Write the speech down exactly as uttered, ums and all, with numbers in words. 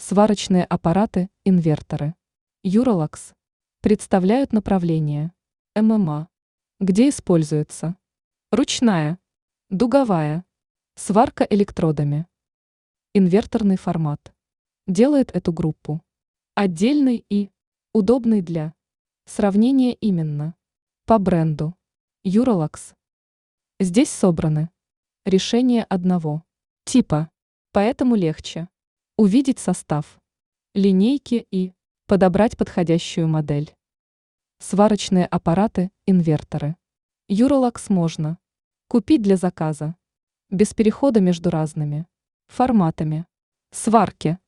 Сварочные аппараты, инверторы. Юролакс. Представляют направление. эм эм а. Где используется? Ручная. Дуговая. Сварка электродами. Инверторный формат. Делает эту группу. Отдельный и удобный для сравнения именно по бренду. Юролакс. Здесь собраны решения одного типа, поэтому легче увидеть состав линейки и подобрать подходящую модель. Сварочные аппараты, инверторы. Юролакс можно купить для заказа без перехода между разными форматами сварки.